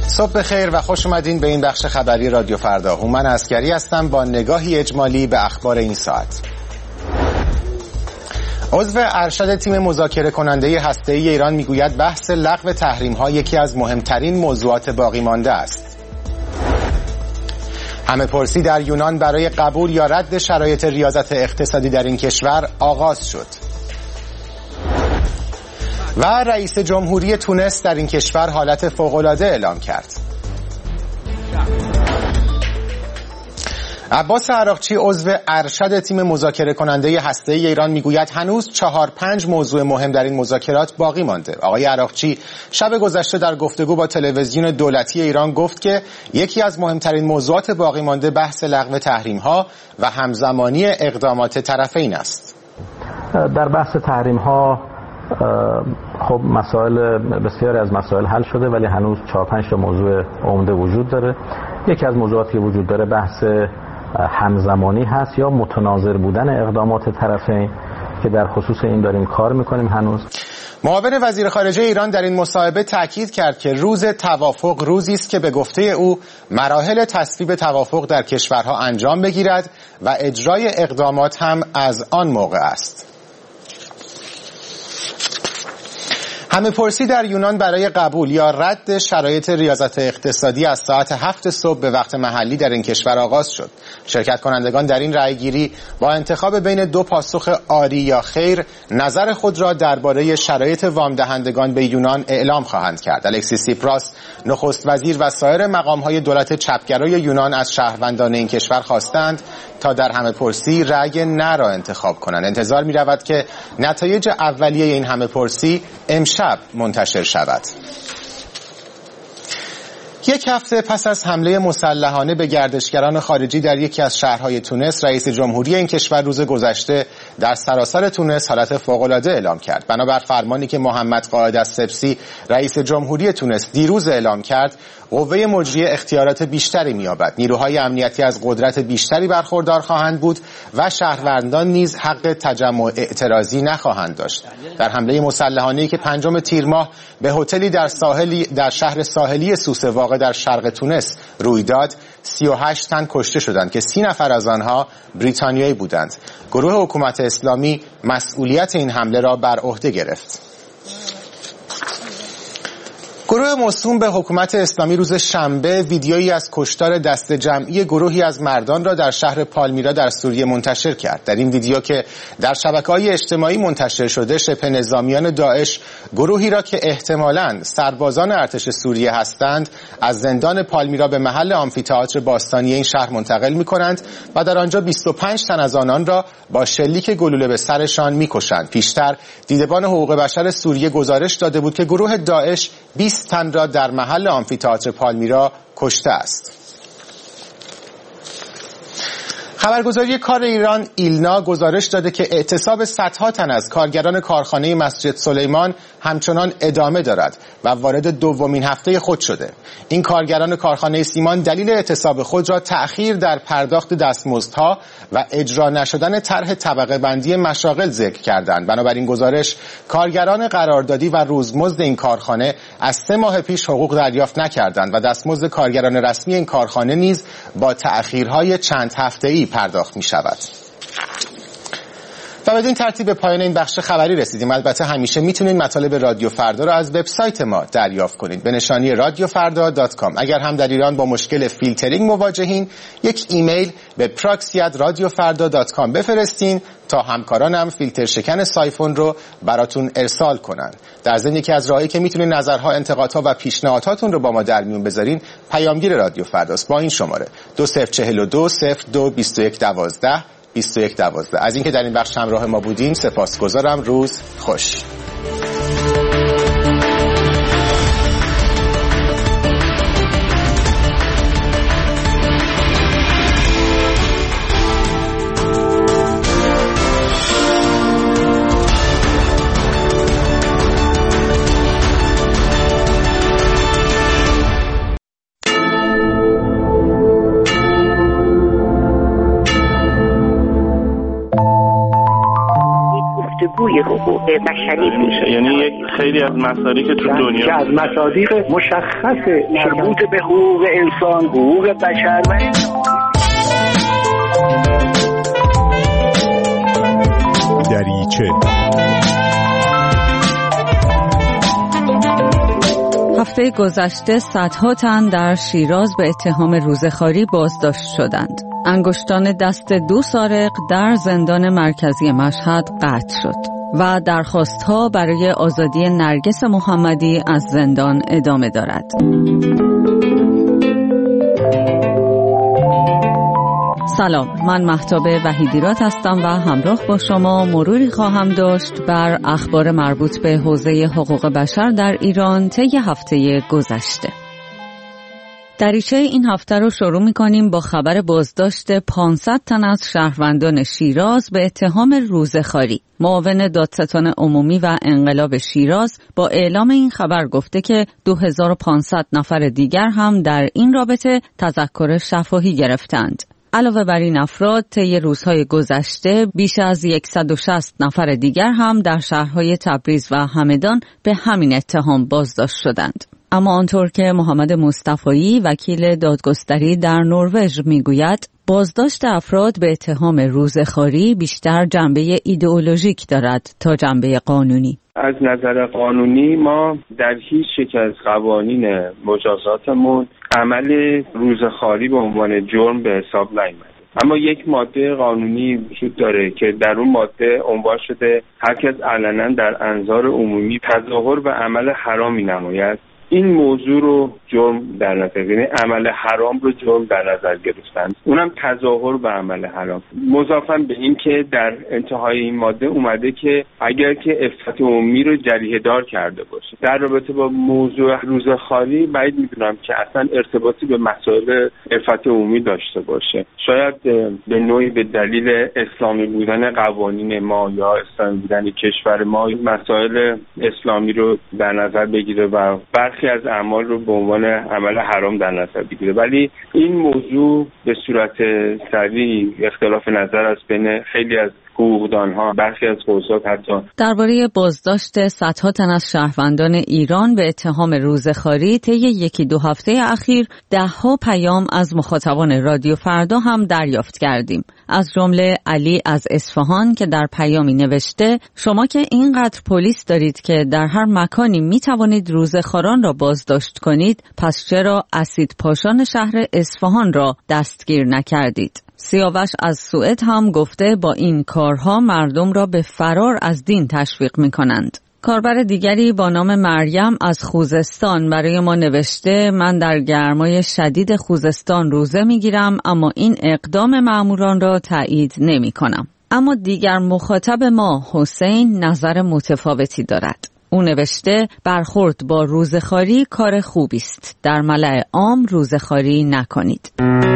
صبح بخیر و خوش اومدین به این بخش خبری رادیو فردا. هومن عسکری هستم با نگاهی اجمالی به اخبار این ساعت. عضو ارشد تیم مذاکره کننده هسته‌ای ایران میگوید بحث لغو تحریم‌ها یکی از مهمترین موضوعات باقی مانده است. همه‌پرسی در یونان برای قبول یا رد شرایط ریاضت اقتصادی در این کشور آغاز شد. و رئیس جمهوری تونس در این کشور حالت فوق‌العاده اعلام کرد. عباس عراقچی عضو ارشد تیم مذاکره کننده هسته‌ای ایران میگوید هنوز 4-5 موضوع مهم در این مذاکرات باقی مانده. آقای عراقچی شب گذشته در گفتگو با تلویزیون دولتی ایران گفت که یکی از مهمترین موضوعات باقی مانده بحث لغو تحریم‌ها و همزمانی اقدامات طرفین است. در بحث تحریم‌ها خب بسیاری از مسائل حل شده، ولی هنوز 4-5 موضوع عمده وجود داره. یکی از موضوعاتی که وجود داره بحث همزمانی هست یا متناظر بودن اقدامات طرفین که در خصوص این داریم کار میکنیم هنوز. معاون وزیر خارجه ایران در این مصاحبه تاکید کرد که روز توافق روزی است که به گفته او مراحل تصویب توافق در کشورها انجام بگیرد و اجرای اقدامات هم از آن موقع است. همه‌پرسی در یونان برای قبول یا رد شرایط ریاضت اقتصادی از ساعت 7 صبح به وقت محلی در این کشور آغاز شد. شرکت کنندگان در این رأیگیری با انتخاب بین 2 پاسخ آری یا خیر نظر خود را درباره شرایط وام دهندگان به یونان اعلام خواهند کرد. الکسیس سیپراس نخست وزیر و سایر مقام‌های دولت چپگرای یونان از شهروندان این کشور خواستند تا در همه‌پرسی رأی نه را انتخاب کنند. انتظار می‌رود که نتایج اولیه این همه‌پرسی امشب منتشر شود. یک هفته پس از حمله مسلحانه به گردشگران خارجی در یکی از شهرهای تونس، رئیس جمهوری این کشور روز گذشته در سراسر تونس حالت فوق‌العاده اعلام کرد. بنابر فرمانی که محمد قائد السبسی رئیس جمهوری تونس دیروز اعلام کرد، قوه مجریه اختیارات بیشتری می‌یابد. نیروهای امنیتی از قدرت بیشتری برخوردار خواهند بود و شهروندان نیز حق تجمع اعتراضی نخواهند داشت. در حمله مسلحانه‌ای که 5 تیر ماه به هتلی در شهر ساحلی سوسه واقع در شرق تونس روی داد، 38 تن کشته شدند که 30 نفر از آنها بریتانیایی بودند. گروه حکومت اسلامی مسئولیت این حمله را بر عهده گرفت. گروه موسوم به حکومت اسلامی روز شنبه ویدیویی از کشتار دست جمعی گروهی از مردان را در شهر پالمیرا در سوریه منتشر کرد. در این ویدیو که در شبکه‌های اجتماعی منتشر شده، شبه نظامیان داعش گروهی را که احتمالاً سربازان ارتش سوریه هستند از زندان پالمیرا به محل آمفی‌تئاتر باستانی این شهر منتقل می‌کنند و در آنجا 25 تن از آنان را با شلیک گلوله به سرشان می‌کشند. پیشتر دیدبان حقوق بشر سوریه گزارش داده بود که گروه داعش 20 تن را در محل آمفی‌تئاتر پالمیرا کشته است. خبرگزاری کار ایران ایلنا گزارش داده که اعتصاب صدها تن از کارگران کارخانه مسجد سلیمان همچنان ادامه دارد و وارد دومین هفته خود شده. این کارگران کارخانه سیمان دلیل اعتصاب خود را تأخیر در پرداخت دستمزدها و اجرا نشدن طرح طبقه بندی مشاغل ذکر کردند. بنابراین گزارش کارگران قراردادی و روزمزد این کارخانه از 3 ماه پیش حقوق دریافت نکردند و دستمزد کارگران رسمی این کارخانه نیز با تأخیرهای چند هفته‌ای پرداخت می شود. و بدین ترتیب به پایان این بخش خبری رسیدیم. البته همیشه میتونید مطالب رادیو فردا را از وبسایت ما دریافت کنید به نشانی radiofarda.com. اگر هم در ایران با مشکل فیلترینگ مواجهین، یک ایمیل به proxy@radiofarda.com بفرستین تا همکارانم فیلتر شکن سایفون رو براتون ارسال کنن. در ضمن یکی از راهایی که میتونید نظرها، انتقادها و پیشنهاداتون رو با ما در میون بذارین، پیامگیر رادیو فرداست با این شماره 2042 02 21 12 21 12. از اینکه در این بخش همراه ما بودین سپاسگزارم. روز خوش. بازگوی حقوق بشری میشه. یعنی یک خیلی از مصادیق که تو دنیا که از مصادیق مشخص مربوط به حقوق انسان، حقوق بشر و دریچه. هفته گذشته صدها تن در شیراز به اتهام روزخواری بازداشت شدند. انگشتان دست 2 سارق در زندان مرکزی مشهد قطع شد و درخواست‌ها برای آزادی نرگس محمدی از زندان ادامه دارد. سلام، من مهتاب وحیدیرات هستم و همراه با شما مروری خواهم داشت بر اخبار مربوط به حوزه حقوق بشر در ایران طی هفته گذشته. دریچه این هفته رو شروع می‌کنیم با خبر بازداشت 500 تن از شهروندان شیراز به اتهام روزخواری. معاون دادستان عمومی و انقلاب شیراز با اعلام این خبر گفته که 2500 نفر دیگر هم در این رابطه تذکر شفاهی گرفتند. علاوه بر این افراد، طی روزهای گذشته بیش از 160 نفر دیگر هم در شهرهای تبریز و همدان به همین اتهام بازداشت شدند. اما آنطور که محمد مصطفایی وکیل دادگستری در نروژ میگوید، بازداشت افراد به اتهام روزخواری بیشتر جنبه ایدئولوژیک دارد تا جنبه قانونی. از نظر قانونی ما در هیچ یک از قوانین مجازاتمون عمل روزخواری به عنوان جرم به حساب نیامده. اما یک ماده قانونی وجود داره که در اون ماده عنوان شده هر کس علنا در انظار عمومی تظاهر و عمل حرامی نماید، این موضوع رو جرم در نظر، یعنی عمل حرام رو جرم در نظر گرفتن، اونم تظاهر به عمل حرام. مضافاً به این که در انتهای این ماده اومده که اگر که عفت عمومی رو جریحه دار کرده باشه. در رابطه با موضوع روزخواری بعید میدونم که اصلا ارتباطی به مسائل عفت عمومی داشته باشه. شاید به نوعی به دلیل اسلامی بودن قوانین ما یا اسلامی بودن کشور ما مسائل اسلامی رو در نظر بگیره و برخی از اعمال رو به عنوان عمل حرام در نظر بگیره، ولی این موضوع به صورت سریع اختلاف نظر است بین خیلی از حقوقدانها، برخی از قضات. حتی درباره بازداشت صدها تن از شهروندان ایران به اتهام روزخواری طی 1-2 هفته اخیر 10 پیام از مخاطبان رادیو فردا هم دریافت کردیم. از جمله علی از اصفهان که در پیامی نوشته: شما که اینقدر پلیس دارید که در هر مکانی می توانید روزخواران را بازداشت کنید، پس چرا اسید پاشان شهر اصفهان را دستگیر نکردید؟ سیاوش از سوئد هم گفته با این کارها مردم را به فرار از دین تشویق می کنند. کاربر دیگری با نام مریم از خوزستان برای ما نوشته: من در گرمای شدید خوزستان روزه می گیرم اما این اقدام ماموران را تایید نمی کنم. اما دیگر مخاطب ما حسین نظر متفاوتی دارد. او نوشته: برخورد با روزخواری کار خوبی است. در ملأ عام روزخواری نکنید.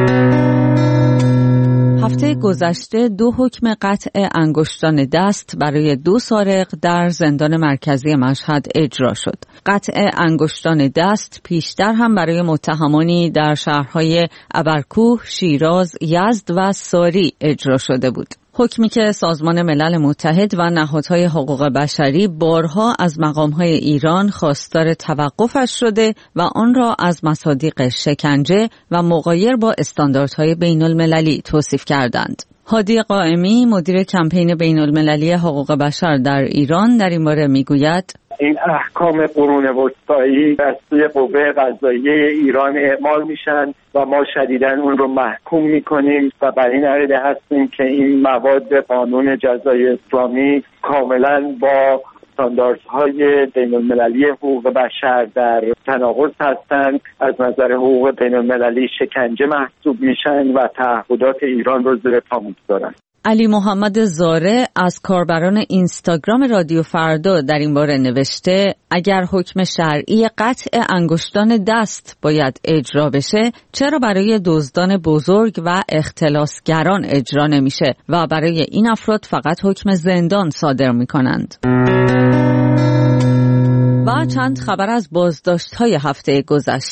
هفته گذشته 2 حکم قطع انگشتان دست برای 2 سارق در زندان مرکزی مشهد اجرا شد. قطع انگشتان دست پیشتر هم برای متهمانی در شهرهای ابرکوه، شیراز، یزد و ساری اجرا شده بود. حکمی که سازمان ملل متحد و نهادهای حقوق بشری بارها از مقامهای ایران خواستار توقفش شده و آن را از مصادیق شکنجه و مغایر با استانداردهای بین المللی توصیف کردند. هادی قائمی مدیر کمپین بین المللی حقوق بشر در ایران در این باره میگوید: این احکام قرون وسطایی از سوی قوه قضاییه ایران اعمال میشن و ما شدیداً اون رو محکوم میکنیم و بر این عقیده هستیم که این مواد قانون جزای اسلامی کاملاً با استانداردهای بین المللی حقوق بشر در تناقض هستند، از نظر حقوق بین المللی شکنجه محسوب میشن و تعهدات ایران رو زیر پا میگذارن. علی محمد زاره از کاربران اینستاگرام رادیو فردا در این باره نوشته: اگر حکم شرعی قطع انگشتان دست باید اجرا بشه، چرا برای دزدان بزرگ و اختلاسگران اجرا نمیشه و برای این افراد فقط حکم زندان صادر میکنند؟ و چند خبر از بازداشت‌های هفته گذشته.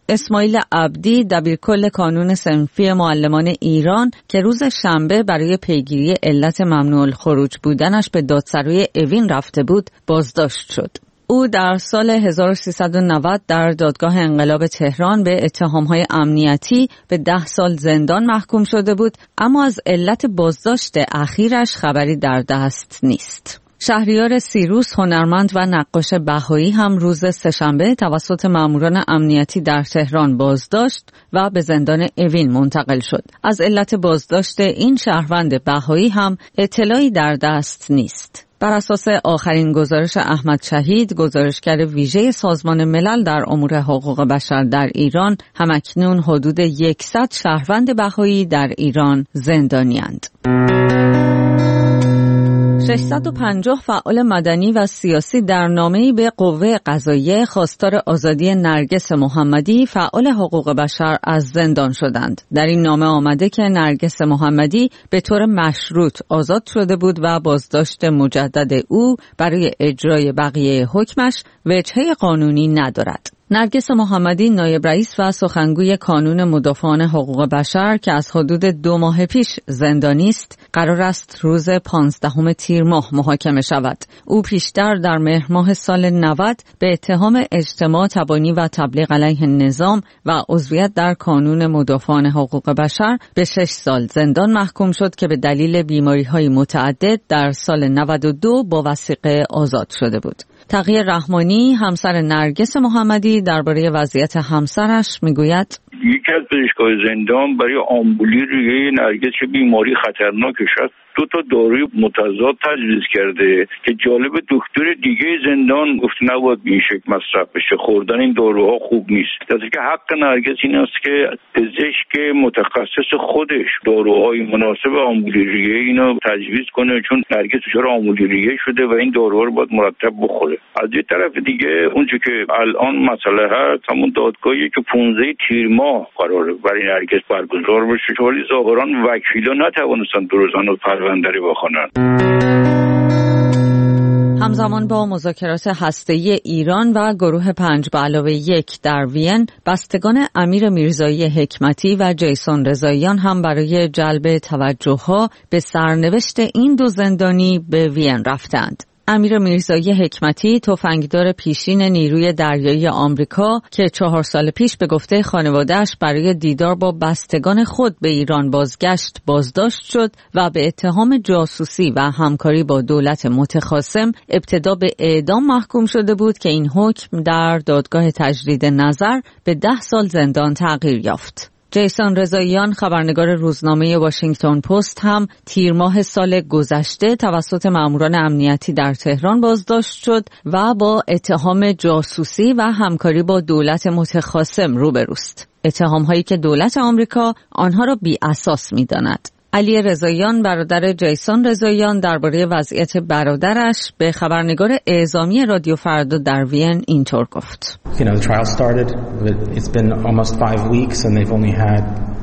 اسماعیل عبدی دبیرکل کانون صنفی معلمان ایران که روز شنبه برای پیگیری علت ممنوع الخروج بودنش به دادسرای اوین رفته بود بازداشت شد. او در سال 1390 در دادگاه انقلاب تهران به اتهام‌های امنیتی به 10 سال زندان محکوم شده بود، اما از علت بازداشت اخیرش خبری در دست نیست. شهریار سیروس هنرمند و نقاش بهایی هم روز سه‌شنبه توسط ماموران امنیتی در تهران بازداشت و به زندان اوین منتقل شد. از علت بازداشت این شهروند بهایی هم اطلاعی در دست نیست. بر اساس آخرین گزارش احمد شهید، گزارشگر ویژه سازمان ملل در امور حقوق بشر در ایران، همکنون حدود 100 شهروند بهایی در ایران زندانی‌اند. 650 فعال مدنی و سیاسی در نامه‌ای به قوه قضاییه خواستار آزادی نرگس محمدی فعال حقوق بشر از زندان شدند. در این نامه آمده که نرگس محمدی به طور مشروط آزاد شده بود و بازداشت مجدد او برای اجرای بقیه حکمش وجهه قانونی ندارد. نرگس محمدی نایب رئیس و سخنگوی کانون مدافعان حقوق بشر که از حدود 2 ماه پیش زندانی است، قرار است روز 15 تیر ماه محاکمه شود. او پیشتر در مهر ماه سال 90 به اتهام اجتماع تبانی و تبلیغ علیه نظام و عضویت در کانون مدافعان حقوق بشر به 6 سال زندان محکوم شد که به دلیل بیماری‌های متعدد در سال 92 با وثیقه آزاد شده بود. تقی رحمانی همسر نرگس محمدی درباره وضعیت همسرش میگوید: یکی از پزشکای زندان برای آمبولی ریه نرگس چه بیماری خطرناکش است 2 تا داروی متضاد تجویز کرده که جالب دکتر دیگه زندان گفت نباید به این شکل مصرف بشه، خوردن این داروها خوب نیست. درسته که حق نرگس این است که پزشک متخصص خودش داروهای مناسب آمبولی ریه اینو تجویز کنه، چون نرگس دچار آمبولی ریه شده و این داروها رو باید مرتب بخوره. از یه طرف دیگه اونچه که الان مسئله هست همون دادگاهی که 15 تیر ماه قراره برای نرگس برگزار بشه، ولی ظاهرا وکیلا نتوانستن درستن و پرونده رو بخونن. همزمان با مذاکرات هسته‌ای ایران و گروه 5+1 در وین، بستگان امیر میرزایی حکمتی و جیسون رضاییان هم برای جلب توجه‌ها به سرنوشت این 2 زندانی به وین رفتند. امیر میرزایی حکمتی تفنگدار پیشین نیروی دریایی آمریکا که 4 سال پیش به گفته خانواده‌اش برای دیدار با بستگان خود به ایران بازگشت بازداشت شد و به اتهام جاسوسی و همکاری با دولت متخاصم ابتدا به اعدام محکوم شده بود که این حکم در دادگاه تجدید نظر به 10 سال زندان تغییر یافت. جیسون رضاییان خبرنگار روزنامه واشنگتن پست هم تیر ماه سال گذشته توسط ماموران امنیتی در تهران بازداشت شد و با اتهام جاسوسی و همکاری با دولت متخاصم روبروست. اتهام‌هایی که دولت آمریکا آنها را بی اساس می‌داند. علی رضاییان برادر جیسون رضاییان درباره وضعیت برادرش به خبرنگار اعزامی رادیو فردا در وین اینطور گفت: The trial started, but it's been almost 5 weeks and they've only had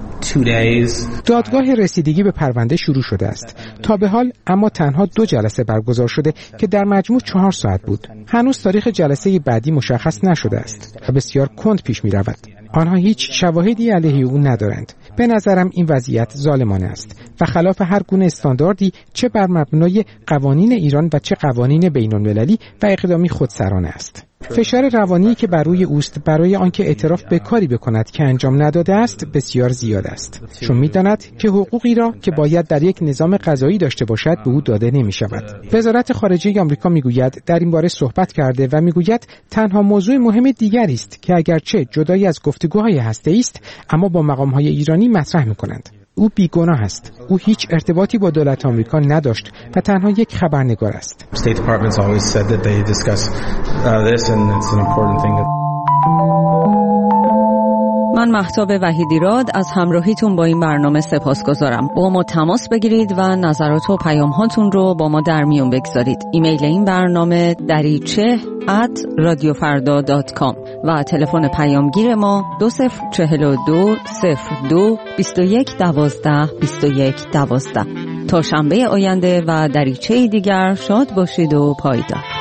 2 days. دادگاه رسیدگی به پرونده شروع شده است. تا به حال اما تنها 2 جلسه برگزار شده که در مجموع 4 ساعت بود. هنوز تاریخ جلسه بعدی مشخص نشده است و بسیار کند پیش می رود. آنها هیچ شواهدی علیه او ندارند. به نظرم این وضعیت ظالمانه است و خلاف هر گونه استانداردی، چه بر مبنای قوانین ایران و چه قوانین بین‌المللی، و اقدامی خودسرانه است. فشار روانی که بر روی اوست برای آنکه اعتراف به کاری بکند که انجام نداده است بسیار زیاد است، چون می‌داند که حقوقی را که باید در یک نظام قضایی داشته باشد به او داده نمی‌شود. وزارت خارجه آمریکا میگوید در این باره صحبت کرده و میگوید تنها موضوع مهم دیگری است که اگرچه جدای از گفتگوهای هسته‌ای است اما با مقام‌های ایرانی مطرح می‌کنند. او بیگناه است. او هیچ ارتباطی با دولت آمریکا نداشت و تنها یک خبرنگار است. State Department's always said that they discuss this and it's an important thing. من مهتاب وحیدیراد از همراهیتون با این برنامه سپاسگزارم. با ما تماس بگیرید و نظرات و پیام‌هاتون رو با ما در میون بگذارید. ایمیل این برنامه dariche@radiofarda.com و تلفن پیامگیر ما 2042 02 21 12 21 12. تا شنبه آینده و دریچه دیگر شاد باشید و پایدار.